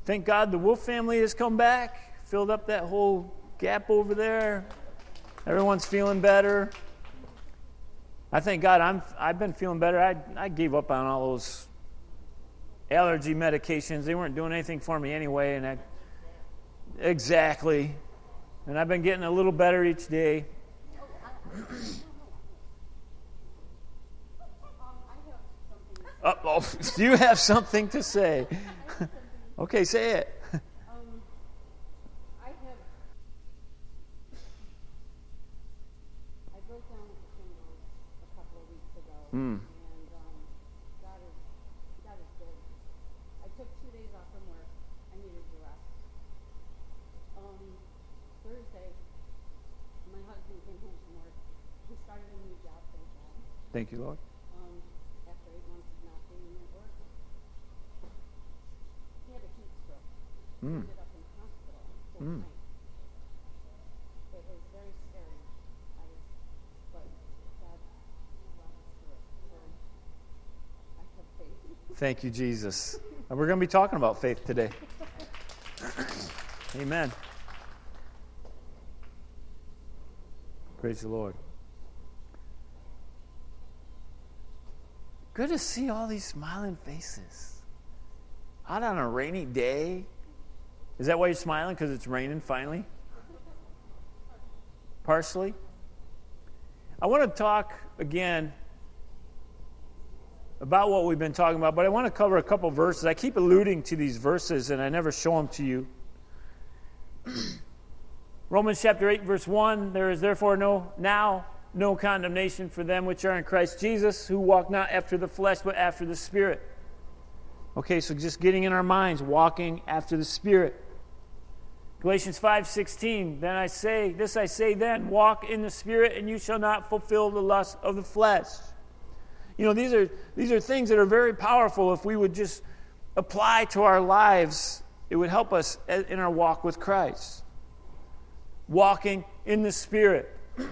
Thank God the Wolf family has come back, filled up that whole gap over there. Everyone's feeling better. I thank God I've been feeling better. I gave up on all those allergy medications. They weren't doing anything for me anyway. Exactly. And I've been getting a little better each day. You have something to say. Okay, say it. I broke down with the shingles a couple of weeks ago, and God is good. I took 2 days off from work. I needed to rest. Thursday, my husband came home from work. He started a new job, thank God. Thank you, Lord. After 8 months of not being at work, he had a heat stroke. Ended up in the hospital full night. It was very scary. But God brought us through it. So I have faith. Thank you, Jesus. And we're going to be talking about faith today. Amen. Praise the Lord. Good to see all these smiling faces. Out on a rainy day. Is that why you're smiling? Because it's raining finally? Partially? I want to talk again about what we've been talking about, but I want to cover a couple verses. I keep alluding to these verses, and I never show them to you. Romans chapter 8, verse 1, there is therefore no condemnation for them which are in Christ Jesus, who walk not after the flesh, but after the Spirit. Okay, so just getting in our minds, walking after the Spirit. Galatians 5:16, then I say then, walk in the Spirit, and you shall not fulfill the lust of the flesh. You know, these are things that are very powerful. If we would just apply to our lives, it would help us in our walk with Christ. Walking in the Spirit.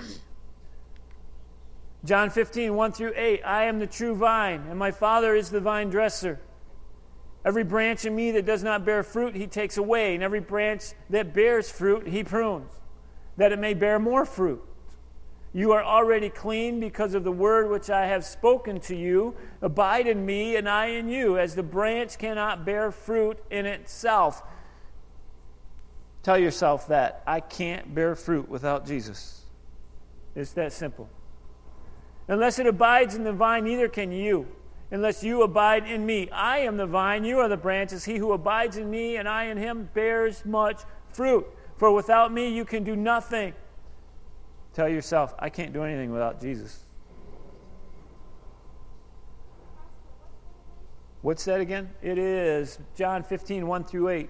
John 15, 1 through 8, I am the true vine, and my Father is the vine dresser. Every branch in me that does not bear fruit, he takes away, and every branch that bears fruit, he prunes, that it may bear more fruit. You are already clean because of the word which I have spoken to you. Abide in me, and I in you, as the branch cannot bear fruit in itself. Tell yourself that. I can't bear fruit without Jesus. It's that simple. Unless it abides in the vine, neither can you. Unless you abide in me. I am the vine, you are the branches. He who abides in me and I in him bears much fruit. For without me you can do nothing. Tell yourself, I can't do anything without Jesus. What's that again? It is John 15, 1 through 8.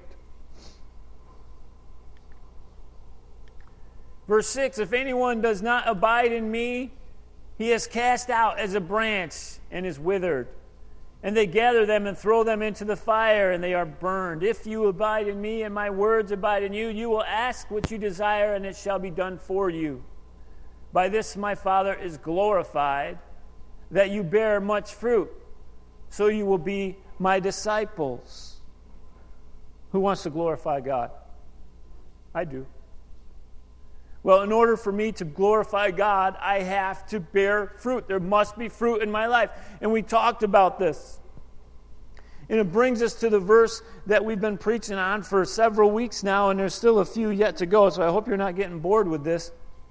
Verse 6, if anyone does not abide in me, he is cast out as a branch and is withered. And they gather them and throw them into the fire, and they are burned. If you abide in me and my words abide in you, you will ask what you desire, and it shall be done for you. By this my Father is glorified, that you bear much fruit, so you will be my disciples. Who wants to glorify God? I do. Well, in order for me to glorify God, I have to bear fruit. There must be fruit in my life. And we talked about this. And it brings us to the verse that we've been preaching on for several weeks now, and there's still a few yet to go, so I hope you're not getting bored with this.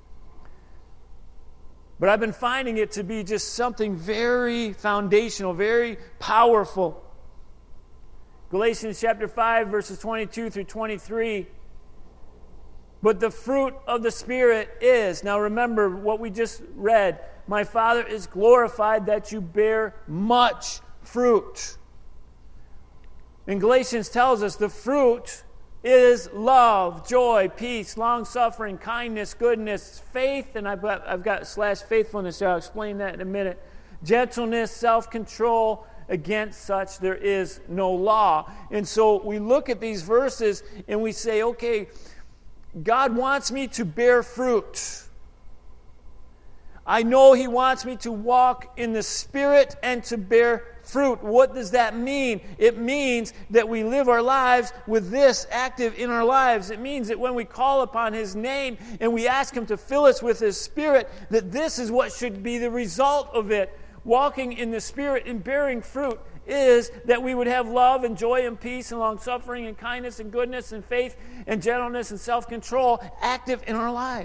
But I've been finding it to be just something very foundational, very powerful. Galatians chapter 5, verses 22 through 23. But the fruit of the Spirit is, now remember what we just read, my Father is glorified that you bear much fruit. And Galatians tells us the fruit is love, joy, peace, long-suffering, kindness, goodness, faith, and I've got /faithfulness there. I'll explain that in a minute. Gentleness, self-control. Against such there is no law. And so we look at these verses and we say, okay, God wants me to bear fruit. I know He wants me to walk in the Spirit and to bear fruit. What does that mean? It means that we live our lives with this active in our lives. It means that when we call upon His name and we ask Him to fill us with His Spirit, that this is what should be the result of it. Walking in the Spirit and bearing fruit is that we would have love and joy and peace and long-suffering and kindness and goodness and faith and gentleness and self-control active in our lives.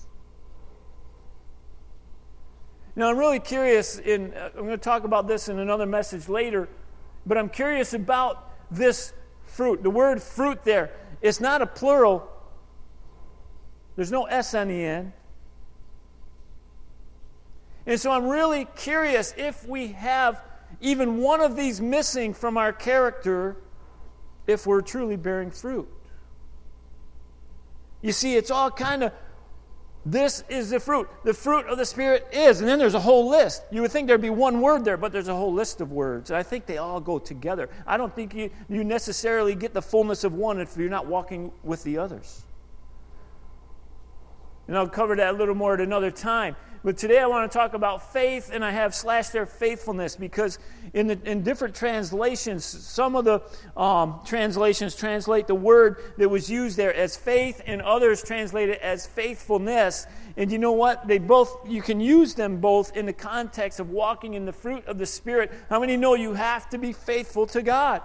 Now, I'm really curious, I'm going to talk about this in another message later, but I'm curious about this fruit. The word fruit there, it's not a plural. There's no S on the end. And so I'm really curious if we have even one of these missing from our character, if we're truly bearing fruit. You see, it's all kind of, this is the fruit. The fruit of the Spirit is. And then there's a whole list. You would think there'd be one word there, but there's a whole list of words. And I think they all go together. I don't think you necessarily get the fullness of one if you're not walking with the others. And I'll cover that a little more at another time. But today I want to talk about faith, and I have / there faithfulness, because in different translations, some of the translations translate the word that was used there as faith, and others translate it as faithfulness. And you know what? You can use them both in the context of walking in the fruit of the Spirit. How many know you have to be faithful to God?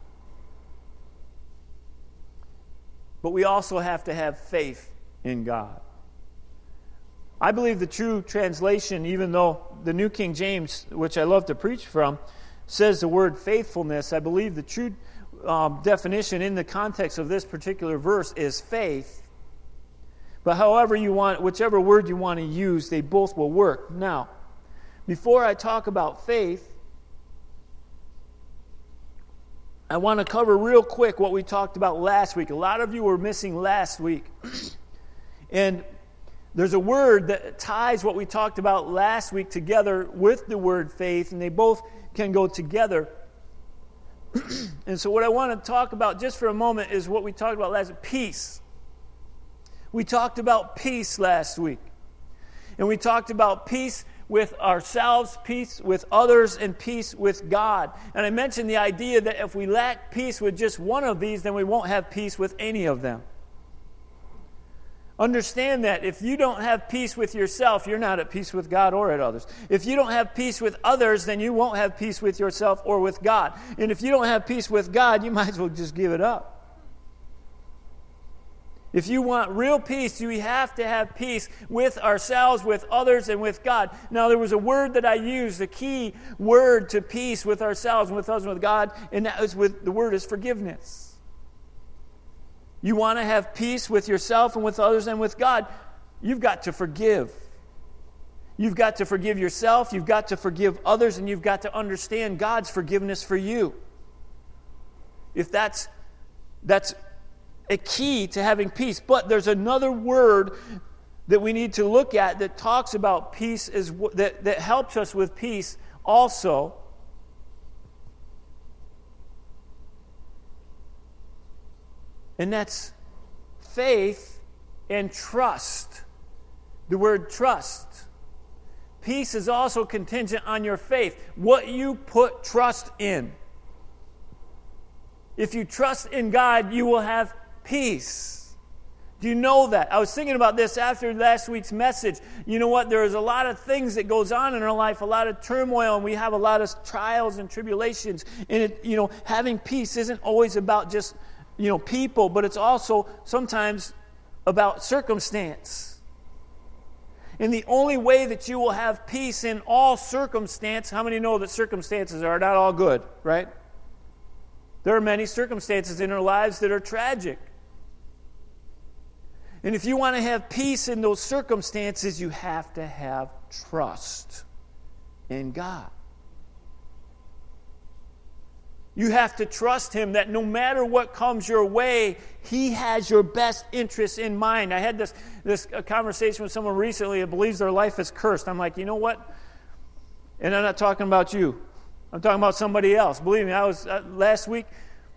But we also have to have faith in God. I believe the true translation, even though the New King James, which I love to preach from, says the word faithfulness, I believe the true definition in the context of this particular verse is faith. But however you want, whichever word you want to use, they both will work. Now, before I talk about faith, I want to cover real quick what we talked about last week. A lot of you were missing last week. And there's a word that ties what we talked about last week together with the word faith, and they both can go together. And so what I want to talk about just for a moment is what we talked about last week, peace. We talked about peace last week. And we talked about peace with ourselves, peace with others, and peace with God. And I mentioned the idea that if we lack peace with just one of these, then we won't have peace with any of them. Understand that if you don't have peace with yourself, you're not at peace with God or at others. If you don't have peace with others, then you won't have peace with yourself or with God. And if you don't have peace with God, you might as well just give it up. If you want real peace, you have to have peace with ourselves, with others, and with God. Now, there was a word that I used, the key word to peace with ourselves, with us, and with God, and that was the word is forgiveness. You want to have peace with yourself and with others and with God, you've got to forgive. You've got to forgive yourself, you've got to forgive others, and you've got to understand God's forgiveness for you. If that's a key to having peace. But there's another word that we need to look at that talks about peace, that helps us with peace also. And that's faith and trust. The word trust. Peace is also contingent on your faith. What you put trust in. If you trust in God, you will have peace. Do you know that? I was thinking about this after last week's message. You know what? There is a lot of things that goes on in our life, a lot of turmoil, and we have a lot of trials and tribulations. And having peace isn't always about just people, but it's also sometimes about circumstance. And the only way that you will have peace in all circumstance, how many know that circumstances are not all good, right? There are many circumstances in our lives that are tragic. And if you want to have peace in those circumstances, you have to have trust in God. You have to trust Him that no matter what comes your way, He has your best interests in mind. I had this conversation with someone recently that believes their life is cursed. I'm like, you know what? And I'm not talking about you. I'm talking about somebody else. Believe me, I was last week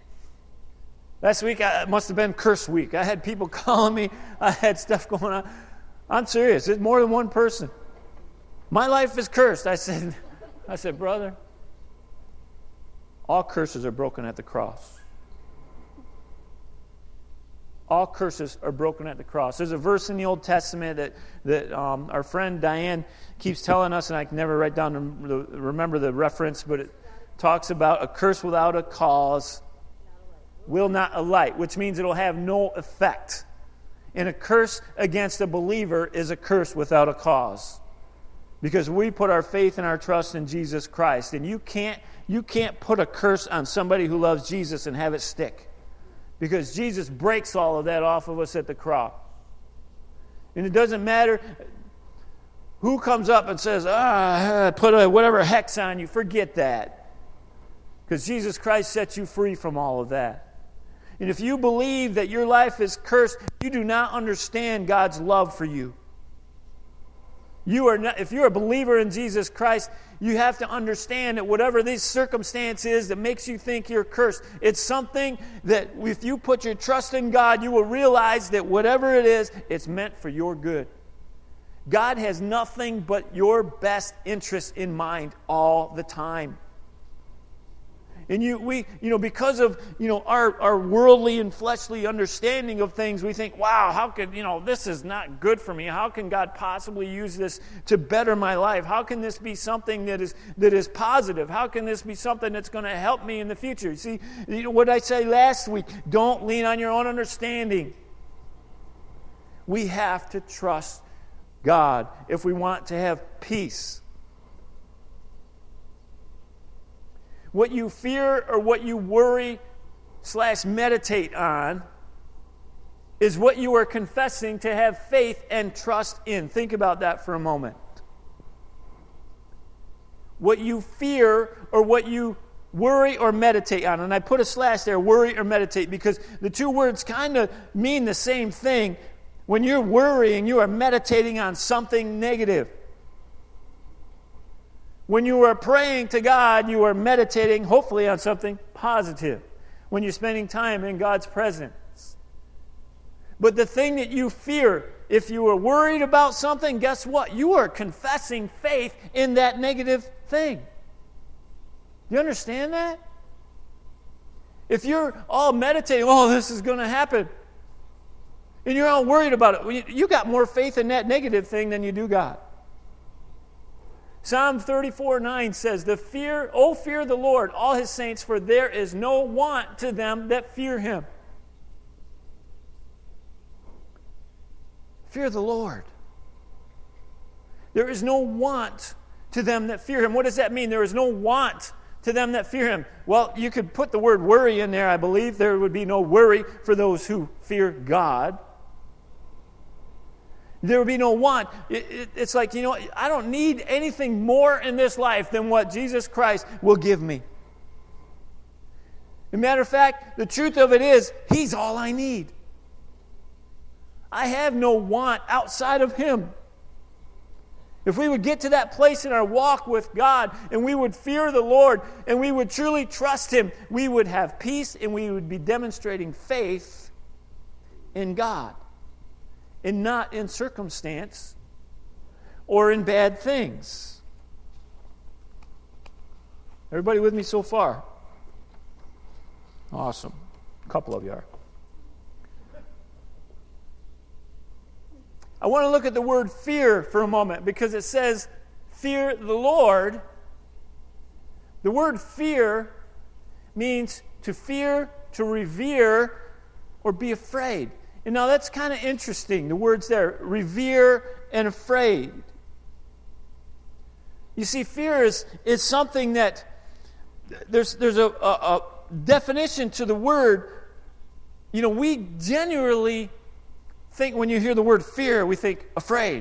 it must have been curse week. I had people calling me. I had stuff going on. I'm serious. It's more than one person. My life is cursed. I said, brother, All curses are broken at the cross. All curses are broken at the cross. There's a verse in the Old Testament that our friend Diane keeps telling us, and I can never write down remember the reference, but it talks about a curse without a cause will not alight, which means it'll have no effect. And a curse against a believer is a curse without a cause. Because we put our faith and our trust in Jesus Christ. And you can't put a curse on somebody who loves Jesus and have it stick. Because Jesus breaks all of that off of us at the cross. And it doesn't matter who comes up and says, put whatever hex on you. Forget that. Because Jesus Christ sets you free from all of that. And if you believe that your life is cursed, you do not understand God's love for you. If you're a believer in Jesus Christ, you have to understand that whatever this circumstance is that makes you think you're cursed, it's something that if you put your trust in God, you will realize that whatever it is, it's meant for your good. God has nothing but your best interest in mind all the time. And because of our worldly and fleshly understanding of things, we think, wow, how could this is not good for me? How can God possibly use this to better my life? How can this be something that is positive? How can this be something that's going to help me in the future? See, what I said last week, don't lean on your own understanding. We have to trust God if we want to have peace. What you fear or what you worry / meditate on is what you are confessing to have faith and trust in. Think about that for a moment. What you fear or what you worry or meditate on. And I put a / there, worry or meditate, because the two words kind of mean the same thing. When you're worrying, you are meditating on something negative. When you are praying to God, you are meditating, hopefully, on something positive. When you're spending time in God's presence. But the thing that you fear, if you are worried about something, guess what? You are confessing faith in that negative thing. Do you understand that? If you're all meditating, this is going to happen, and you're all worried about it, you got more faith in that negative thing than you do God. Psalm 34:9 says, fear the Lord, all his saints, for there is no want to them that fear him. Fear the Lord. There is no want to them that fear him. What does that mean? There is no want to them that fear him. Well, you could put the word worry in there, I believe. There would be no worry for those who fear God. There will be no want. It's like, I don't need anything more in this life than what Jesus Christ will give me. As a matter of fact, the truth of it is, he's all I need. I have no want outside of him. If we would get to that place in our walk with God and we would fear the Lord and we would truly trust him, we would have peace and we would be demonstrating faith in God. And not in circumstance or in bad things. Everybody with me so far? Awesome. A couple of you are. I want to look at the word fear for a moment because it says, fear the Lord. The word fear means to fear, to revere, or be afraid. And now that's kind of interesting, the words there, revere and afraid. You see, fear is something that, there's a definition to the word. We genuinely think when you hear the word fear, we think afraid.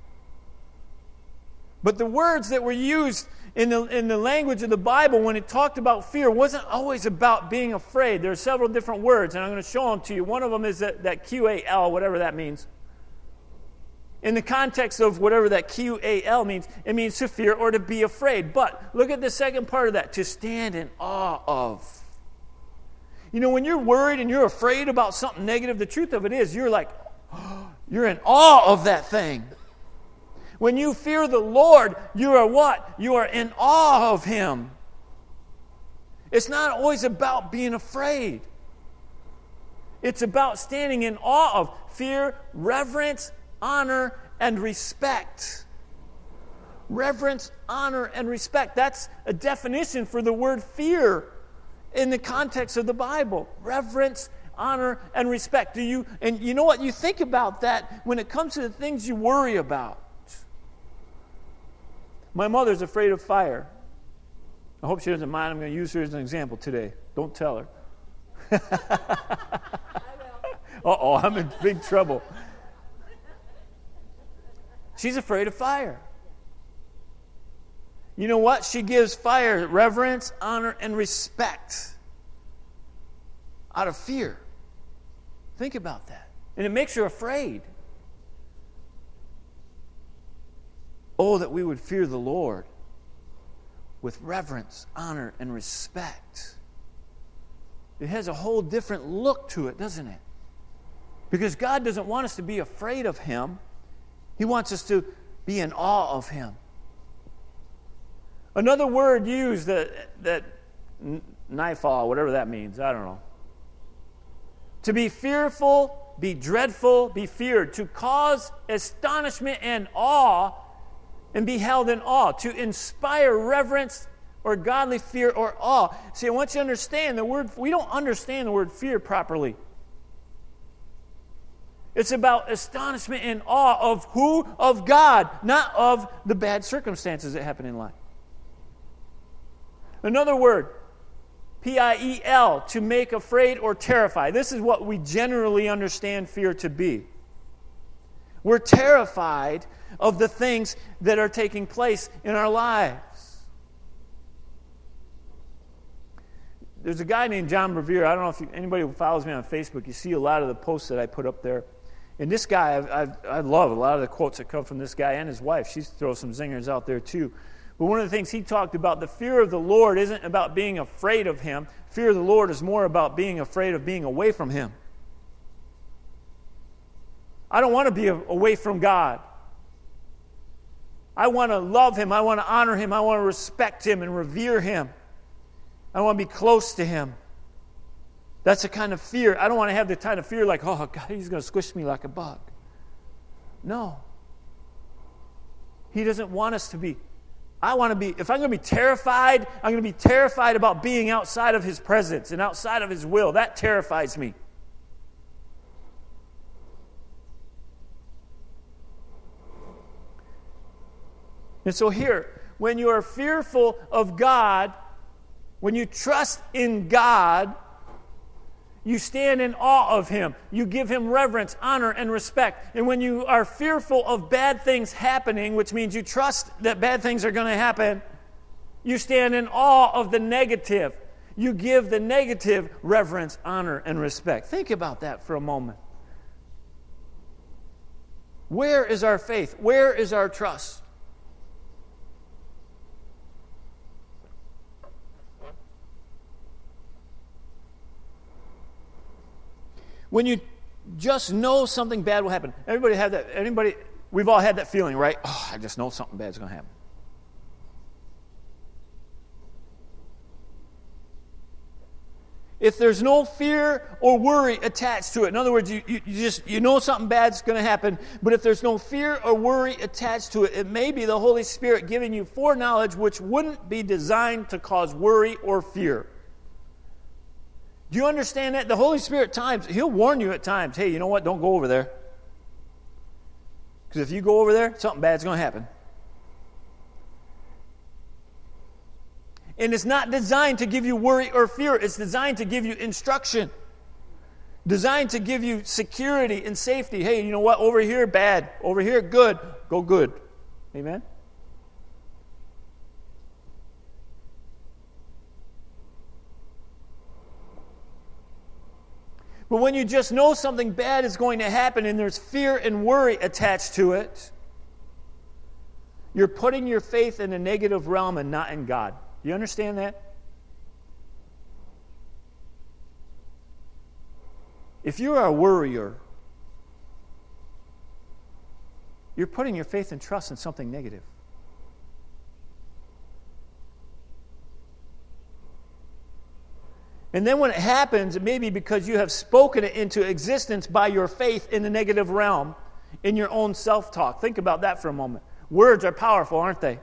But the words that were used in the language of the Bible when it talked about fear wasn't always about being afraid. There are several different words, and I'm going to show them to you. One of them is that QAL, whatever that means. In the context of whatever that QAL means, it means to fear or to be afraid. But look at the second part of that, to stand in awe of. When you're worried and you're afraid about something negative, the truth of it is you're like, you're in awe of that thing. When you fear the Lord, you are what? You are in awe of him. It's not always about being afraid. It's about standing in awe of fear, reverence, honor, and respect. Reverence, honor, and respect. That's a definition for the word fear in the context of the Bible. Reverence, honor, and respect. And you know what? You think about that when it comes to the things you worry about. My mother's afraid of fire. I hope she doesn't mind. I'm going to use her as an example today. Don't tell her. Uh-oh, I'm in big trouble. She's afraid of fire. You know what? She gives fire reverence, honor, and respect out of fear. Think about that. And it makes her afraid. Oh, that we would fear the Lord with reverence, honor, and respect. It has a whole different look to it, doesn't it? Because God doesn't want us to be afraid of Him. He wants us to be in awe of Him. Another word used that nightfall, whatever that means, I don't know. To be fearful, be dreadful, be feared. To cause astonishment and awe and be held in awe. To inspire reverence or godly fear or awe. See, I want you to understand we don't understand the word fear properly. It's about astonishment and awe of who? Of God, not of the bad circumstances that happen in life. Another word, P-I-E-L, to make afraid or terrify. This is what we generally understand fear to be. We're terrified of the things that are taking place in our lives. There's a guy named John Bevere. I don't know if anybody who follows me on Facebook, you see a lot of the posts that I put up there. And this guy, I love a lot of the quotes that come from this guy and his wife. She throws some zingers out there too. But one of the things he talked about, the fear of the Lord isn't about being afraid of Him. Fear of the Lord is more about being afraid of being away from Him. I don't want to be away from God. I want to love Him. I want to honor Him. I want to respect Him and revere Him. I want to be close to Him. That's the kind of fear. I don't want to have the kind of fear like, oh, God, He's going to squish me like a bug. No. He doesn't want us to be. I want to be, if I'm going to be terrified, I'm going to be terrified about being outside of His presence and outside of His will. That terrifies me. And so here, when you are fearful of God, when you trust in God, you stand in awe of Him. You give Him reverence, honor, and respect. And when you are fearful of bad things happening, which means you trust that bad things are going to happen, you stand in awe of the negative. You give the negative reverence, honor, and respect. Think about that for a moment. Where is our faith? Where is our trust? When you just know something bad will happen. Everybody have that. We've all had that feeling, right? Oh, I just know something bad's going to happen. If there's no fear or worry attached to it, in other words, you know something bad's going to happen, but if there's no fear or worry attached to it, it may be the Holy Spirit giving you foreknowledge which wouldn't be designed to cause worry or fear. Do you understand that? The Holy Spirit, at times, He'll warn you at times, hey, you know what? Don't go over there. Because if you go over there, something bad's going to happen. And it's not designed to give you worry or fear. It's designed to give you instruction. Designed to give you security and safety. Hey, you know what? Over here, bad. Over here, good. Go good. Amen? But when you just know something bad is going to happen and there's fear and worry attached to it, you're putting your faith in a negative realm and not in God. Do you understand that? If you are a worrier, you're putting your faith and trust in something negative. And then when it happens, it may be because you have spoken it into existence by your faith in the negative realm, in your own self-talk. Think about that for a moment. Words are powerful, aren't they?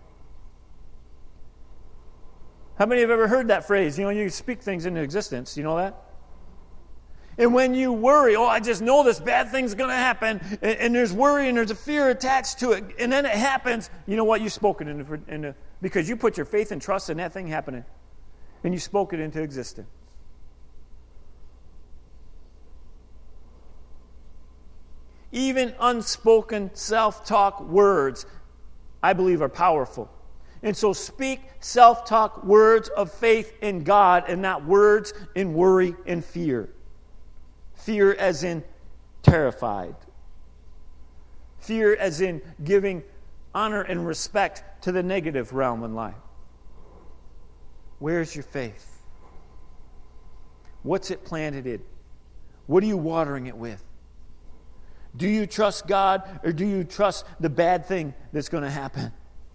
How many have ever heard that phrase? You speak things into existence. You know that? And when you worry, I just know this bad thing's going to happen, and there's worry and there's a fear attached to it, and then it happens, you know what? You spoke it into because you put your faith and trust in that thing happening, and you spoke it into existence. Even unspoken self-talk words, I believe, are powerful. And so speak self-talk words of faith in God and not words in worry and fear. Fear as in terrified. Fear as in giving honor and respect to the negative realm in life. Where's your faith? What's it planted in? What are you watering it with? Do you trust God or do you trust the bad thing that's going to happen?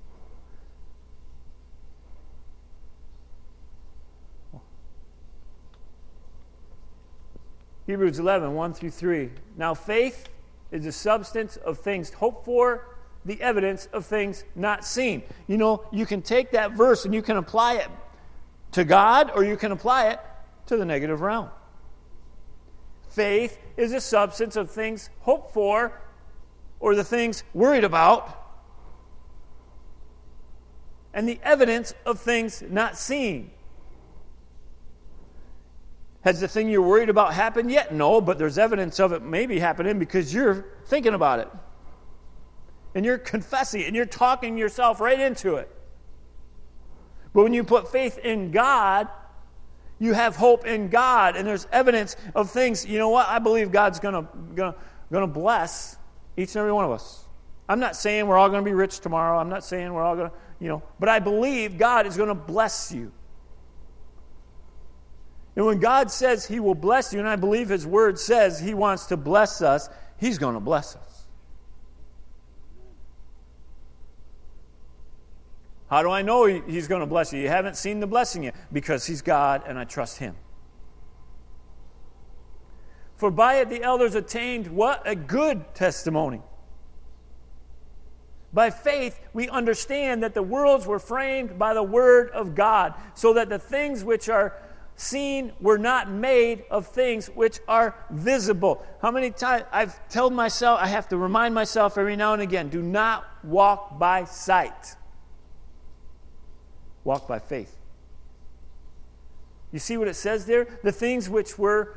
Hebrews 11, 1 through 3. Now faith is the substance of things hoped for, the evidence of things not seen. You can take that verse and you can apply it to God or you can apply it to the negative realm. Faith is a substance of things hoped for or the things worried about and the evidence of things not seen. Has the thing you're worried about happened yet? No, but there's evidence of it maybe happening because you're thinking about it. And you're confessing it, and you're talking yourself right into it. But when you put faith in God, you have hope in God, and there's evidence of things. You know what? I believe God's going to bless each and every one of us. I'm not saying we're all going to be rich tomorrow. I'm not saying we're all going to, but I believe God is going to bless you. And when God says He will bless you, and I believe His Word says He wants to bless us, He's going to bless us. How do I know He's going to bless you? You haven't seen the blessing yet. Because He's God, and I trust Him. For by it the elders attained what? A good testimony. By faith, we understand that the worlds were framed by the Word of God, so that the things which are seen were not made of things which are visible. How many times I've told myself, I have to remind myself every now and again, do not walk by sight. Walk by faith. You see what it says there? The things which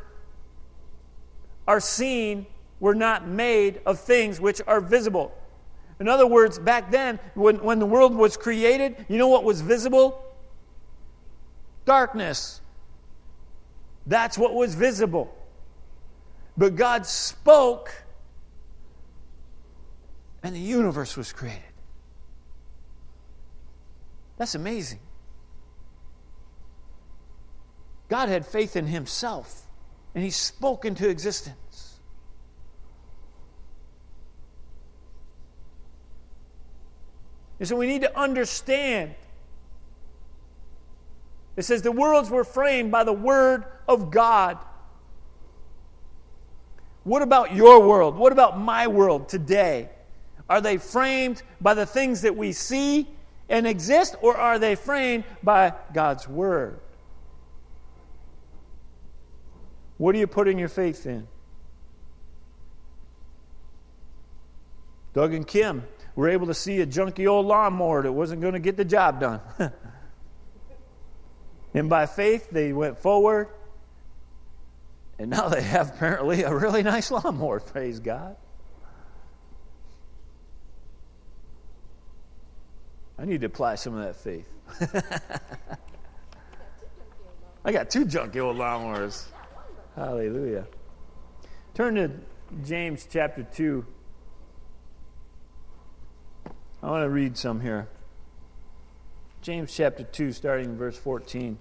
are seen were not made of things which are visible. In other words, back then, when the world was created, you know what was visible? Darkness. That's what was visible. But God spoke, and the universe was created. That's amazing. God had faith in Himself, and He spoke into existence. And so we need to understand. It says the worlds were framed by the Word of God. What about your world? What about my world today? Are they framed by the things that we see and exist, or are they framed by God's Word? What are you putting your faith in? Doug and Kim were able to see a junky old lawnmower that wasn't going to get the job done. And by faith, they went forward. And now they have apparently a really nice lawnmower, praise God. I need to apply some of that faith. I got 2 junky old lawnmowers. Hallelujah. Turn to James chapter 2. I want to read some here. James chapter 2, starting in verse 14.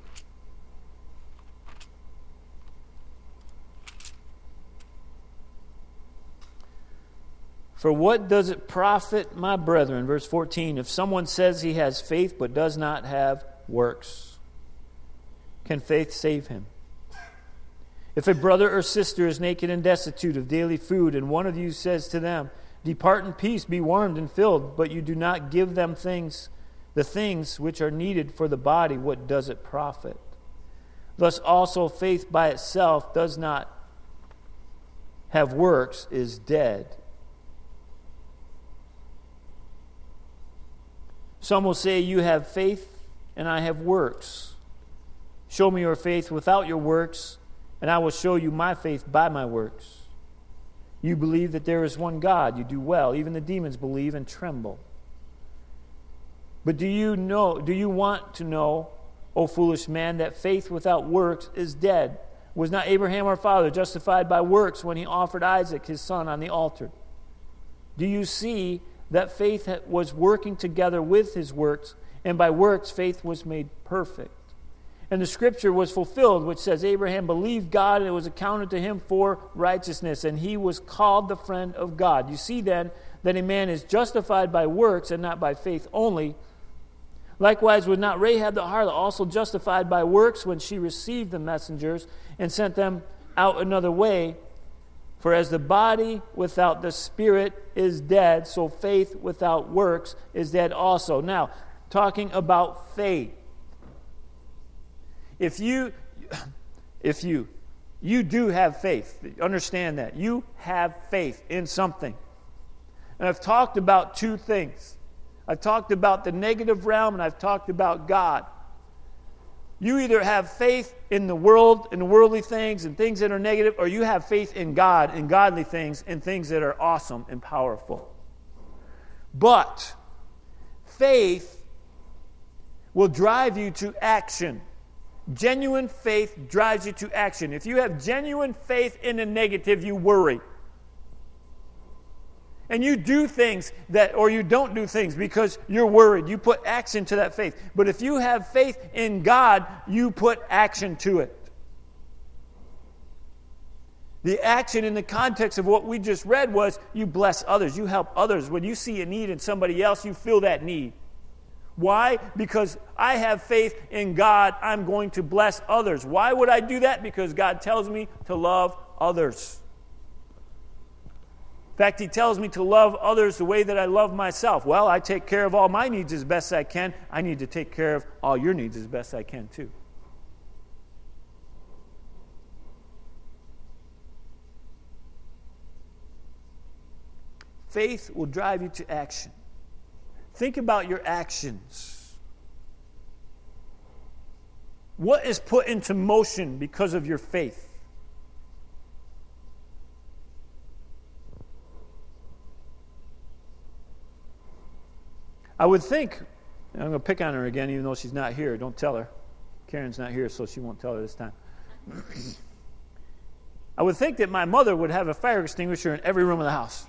For what does it profit, my brethren, verse 14, if someone says he has faith but does not have works? can faith save him? If a brother or sister is naked and destitute of daily food, and one of you says to them, "Depart in peace, be warmed and filled," but you do not give them the things which are needed for the body, what does it profit? Thus also faith by itself does not have works, is dead. Some will say, "You have faith, and I have works. Show me your faith without your works, and I will show you my faith by my works. You believe that there is one God. You do well. Even the demons believe and tremble. But do you want to know, O foolish man, that faith without works is dead? Was not Abraham our father justified by works when he offered Isaac his son on the altar? Do you see that faith was working together with his works, and by works faith was made perfect? And the scripture was fulfilled, which says, Abraham believed God, and it was accounted to him for righteousness, and he was called the friend of God. You see then that a man is justified by works and not by faith only. Likewise, was not Rahab the harlot also justified by works when she received the messengers and sent them out another way? For as the body without the spirit is dead, so faith without works is dead also. Now, talking about faith. If you do have faith, understand that. You have faith in something. And I've talked about two things. I've talked about the negative realm, and I've talked about God. You either have faith in the world, in worldly things, and things that are negative, or you have faith in God, and godly things, and things that are awesome and powerful. But faith will drive you to action. Genuine faith drives you to action. If you have genuine faith in the negative, you worry. And you do things or you don't do things because you're worried. You put action to that faith. But if you have faith in God, you put action to it. The action in the context of what we just read was you bless others. You help others. When you see a need in somebody else, you fill that need. Why? Because I have faith in God. I'm going to bless others. Why would I do that? Because God tells me to love others. In fact, He tells me to love others the way that I love myself. Well, I take care of all my needs as best I can. I need to take care of all your needs as best I can too. Faith will drive you to action. Think about your actions. What is put into motion because of your faith? I would think, I'm going to pick on her again even though she's not here. Don't tell her. Karen's not here, so she won't tell her this time. I would think that my mother would have a fire extinguisher in every room of the house.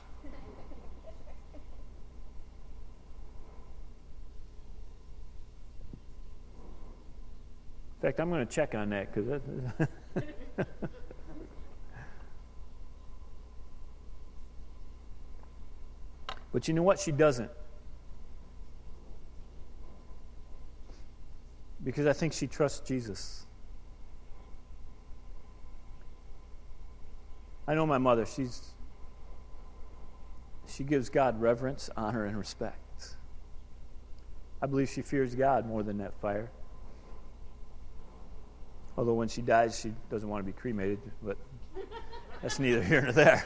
In fact, I'm going to check on that because but you know what? She doesn't. Because I think she trusts Jesus. I know my mother. She gives God reverence, honor, and respect. I believe she fears God more than that fire. Although when she dies, she doesn't want to be cremated, but that's neither here nor there.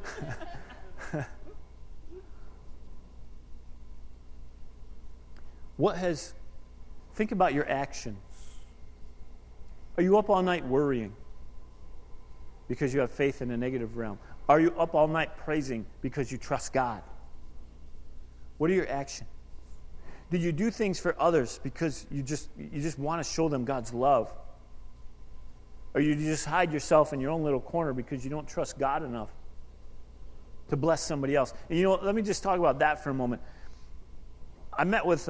Think about your actions. Are you up all night worrying because you have faith in a negative realm? Are you up all night praising because you trust God? What are your actions? Do you do things for others because you just want to show them God's love? Or you just hide yourself in your own little corner because you don't trust God enough to bless somebody else? And let me just talk about that for a moment. I met with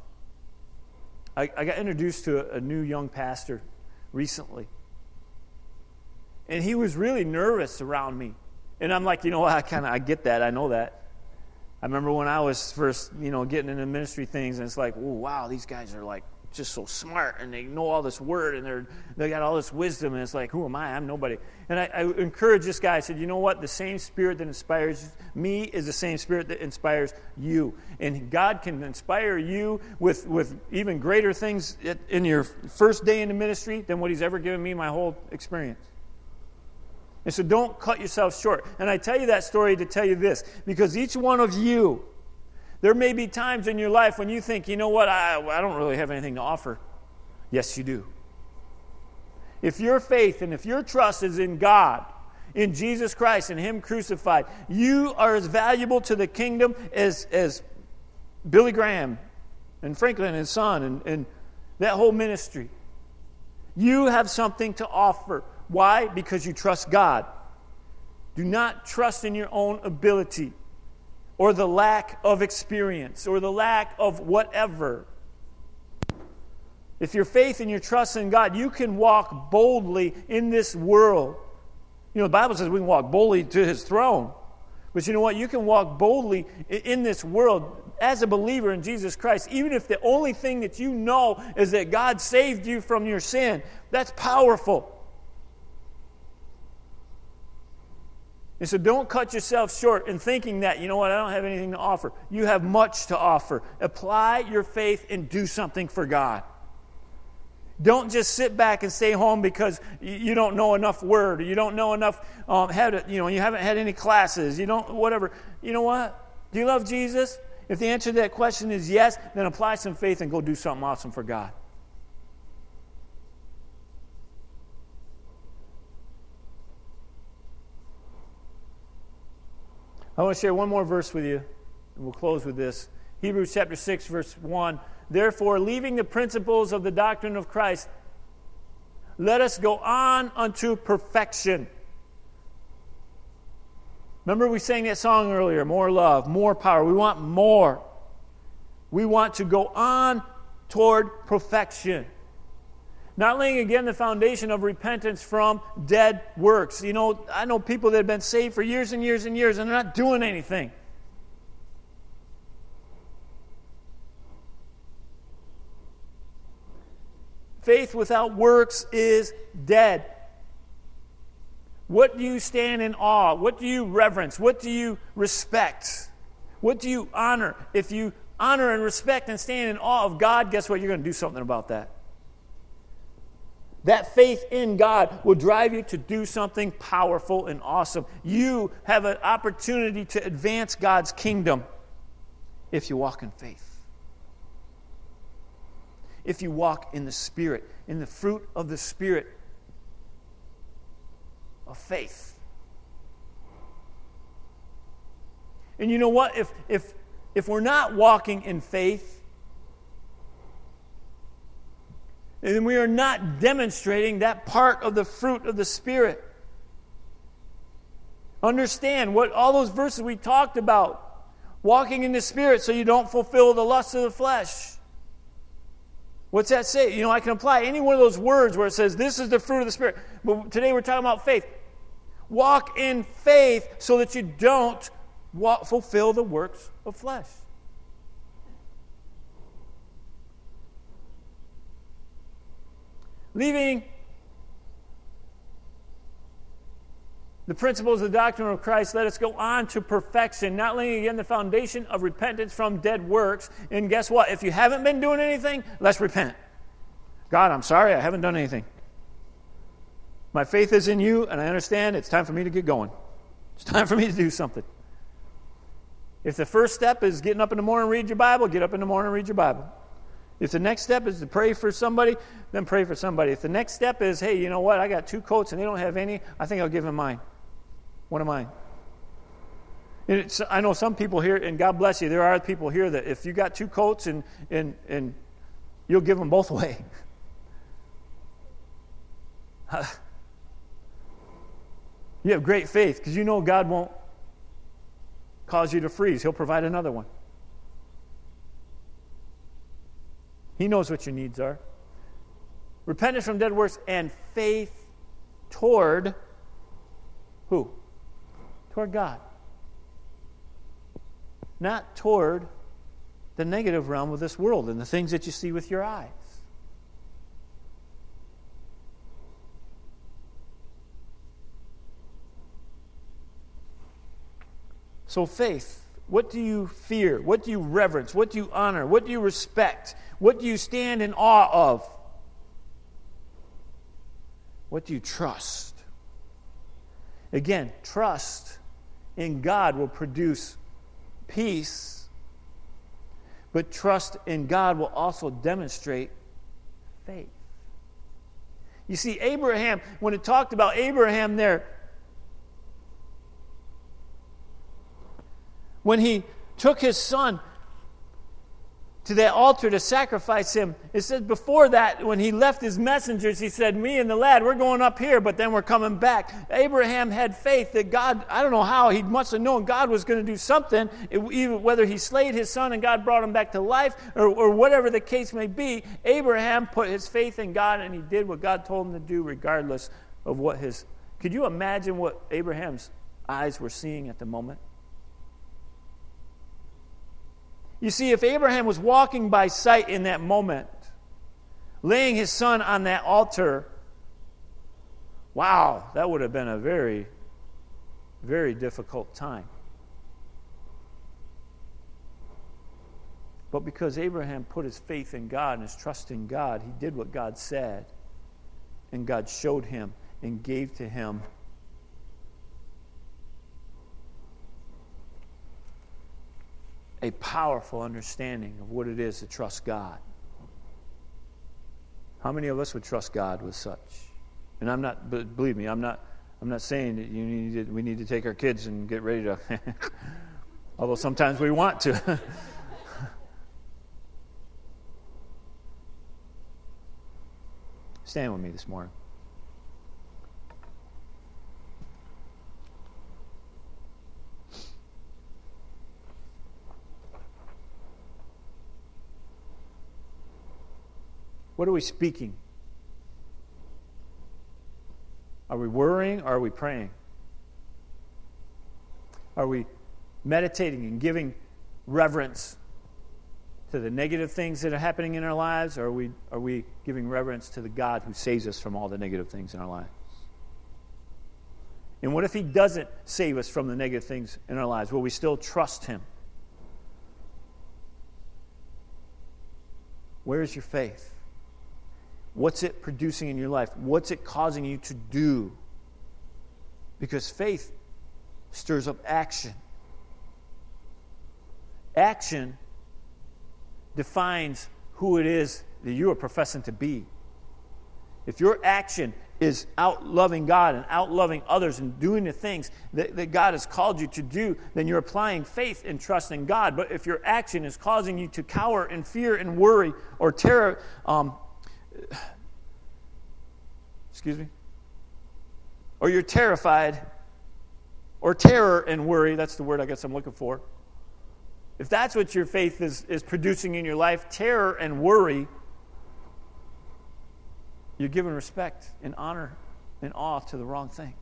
I got introduced to a new young pastor recently. And he was really nervous around me. And I'm like, I get that. I know that. I remember when I was first, getting into ministry things, and it's like, oh, wow, these guys are like just so smart, and they know all this word, and they got all this wisdom, and it's like, who am I? I'm nobody. And I encouraged this guy. I said, you know what? The same spirit that inspires me is the same spirit that inspires you. And God can inspire you with even greater things in your first day in the ministry than what he's ever given me my whole experience. And so don't cut yourself short. And I tell you that story to tell you this, because each one of you, there may be times in your life when you think, you know what, I don't really have anything to offer. Yes, you do. If your faith and if your trust is in God, in Jesus Christ and Him crucified, you are as valuable to the kingdom as Billy Graham and Franklin and his son and that whole ministry. You have something to offer. Why? Because you trust God. Do not trust in your own ability, or the lack of experience, or the lack of whatever. If your faith and your trust in God, you can walk boldly in this world. You know, the Bible says we can walk boldly to His throne. But you know what? You can walk boldly in this world as a believer in Jesus Christ, even if the only thing that you know is that God saved you from your sin. That's powerful. And so don't cut yourself short in thinking that, you know what, I don't have anything to offer. You have much to offer. Apply your faith and do something for God. Don't just sit back and stay home because you don't know enough word, or you don't know enough, you haven't had any classes, you don't, whatever. You know what? Do you love Jesus? If the answer to that question is yes, then apply some faith and go do something awesome for God. I want to share one more verse with you, and we'll close with this. Hebrews chapter 6, verse 1. Therefore, leaving the principles of the doctrine of Christ, let us go on unto perfection. Remember we sang that song earlier, more love, more power. We want more. We want to go on toward perfection. Not laying again the foundation of repentance from dead works. You know, I know people that have been saved for years and years and years, and they're not doing anything. Faith without works is dead. What do you stand in awe? What do you reverence? What do you respect? What do you honor? If you honor and respect and stand in awe of God, guess what? You're going to do something about that. That faith in God will drive you to do something powerful and awesome. You have an opportunity to advance God's kingdom if you walk in faith. If you walk in the Spirit, in the fruit of the Spirit of faith. And you know what? If we're not walking in faith, and we are not demonstrating that part of the fruit of the Spirit. Understand what all those verses we talked about. Walking in the Spirit so you don't fulfill the lust of the flesh. What's that say? You know, I can apply any one of those words where it says, this is the fruit of the Spirit. But today we're talking about faith. Walk in faith so that you don't fulfill the works of flesh. Leaving the principles of the doctrine of Christ, let us go on to perfection, not laying again the foundation of repentance from dead works. And guess what? If you haven't been doing anything, let's repent. God, I'm sorry, I haven't done anything. My faith is in you, and I understand it's time for me to get going. It's time for me to do something. If the first step is getting up in the morning and read your Bible, get up in the morning and read your Bible. If the next step is to pray for somebody, then pray for somebody. If the next step is, hey, you know what, I got 2 coats and they don't have any, I think I'll give them mine. One of mine. I know some people here, and God bless you, there are people here that if you got 2 coats and you'll give them both away. You have great faith because you know God won't cause you to freeze. He'll provide another one. He knows what your needs are. Repentance from dead works and faith toward who? Toward God. Not toward the negative realm of this world and the things that you see with your eyes. So faith, what do you fear? What do you reverence? What do you honor? What do you respect? What do you stand in awe of? What do you trust? Again, trust in God will produce peace, but trust in God will also demonstrate faith. You see, Abraham, when it talked about Abraham there, when he took his son to that altar to sacrifice him, it said before that, when he left his messengers, he said, me and the lad, we're going up here, but then we're coming back. Abraham had faith that God, I don't know how, he must have known God was going to do something, even whether he slayed his son and God brought him back to life, or whatever the case may be. Abraham put his faith in God, and he did what God told him to do, regardless of what his... Could you imagine what Abraham's eyes were seeing at the moment? You see, if Abraham was walking by sight in that moment, laying his son on that altar, wow, that would have been a very, very difficult time. But because Abraham put his faith in God and his trust in God, he did what God said, and God showed him and gave to him a powerful understanding of what it is to trust God. How many of us would trust God with such? And I'm not, but believe me, I'm not saying that we need to take our kids and get ready to, although sometimes we want to. Stand with me this morning. What are we speaking? Are we worrying or are we praying? Are we meditating and giving reverence to the negative things that are happening in our lives, or are we giving reverence to the God who saves us from all the negative things in our lives? And what if He doesn't save us from the negative things in our lives? Will we still trust Him? Where is your faith? What's it producing in your life? What's it causing you to do? Because faith stirs up action. Action defines who it is that you are professing to be. If your action is out loving God and out loving others and doing the things that God has called you to do, then you're applying faith and trust in God. But if your action is causing you to cower in fear and worry or terror, or you're terrified, or terror and worry, that's the word I guess I'm looking for. If that's what your faith is producing in your life, terror and worry, you're giving respect and honor and awe to the wrong thing.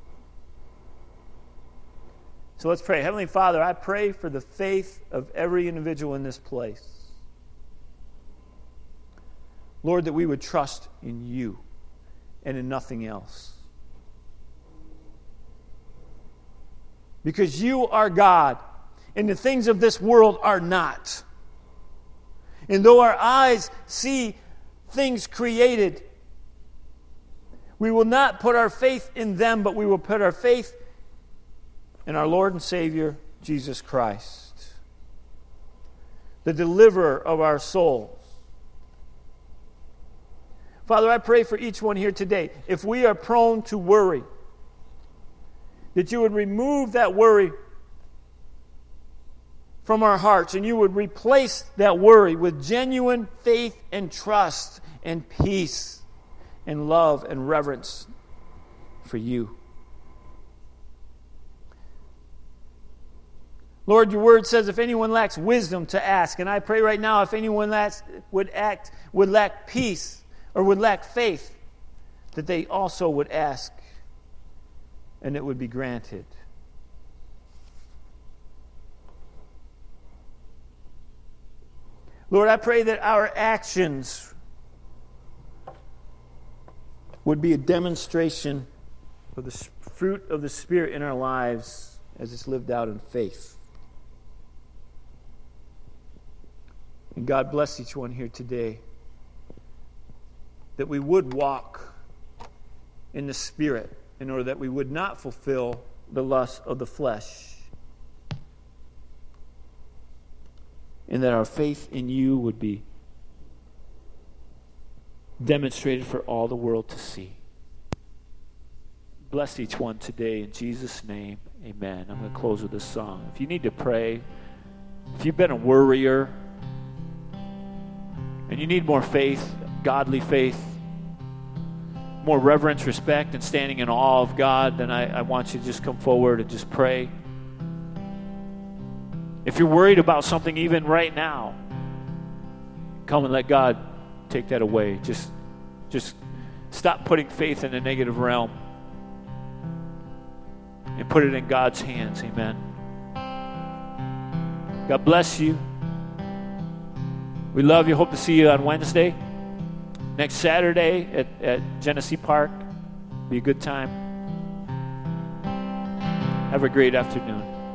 So let's pray. Heavenly Father, I pray for the faith of every individual in this place. Lord, that we would trust in You and in nothing else. Because You are God, and the things of this world are not. And though our eyes see things created, we will not put our faith in them, but we will put our faith in our Lord and Savior, Jesus Christ, the deliverer of our souls. Father, I pray for each one here today, if we are prone to worry, that You would remove that worry from our hearts, and You would replace that worry with genuine faith and trust and peace and love and reverence for You. Lord, Your word says if anyone lacks wisdom to ask, and I pray right now if anyone would lack peace or would lack faith, that they also would ask and it would be granted. Lord, I pray that our actions would be a demonstration of the fruit of the Spirit in our lives, as it's lived out in faith. And God bless each one here today, that we would walk in the Spirit in order that we would not fulfill the lust of the flesh, and that our faith in you would be demonstrated for all the world to see. Bless each one today in Jesus' name. Amen. I'm going to close with this song. If you need to pray, if you've been a worrier and you need more faith, godly faith, more reverence, respect, and standing in awe of God, then I want you to just come forward and just pray. If you're worried about something even right now, come and let God take that away. Just stop putting faith in the negative realm and put it in God's hands. Amen. God bless you. We love you. Hope to see you on Wednesday. Next Saturday at Genesee Park. Be a good time. Have a great afternoon.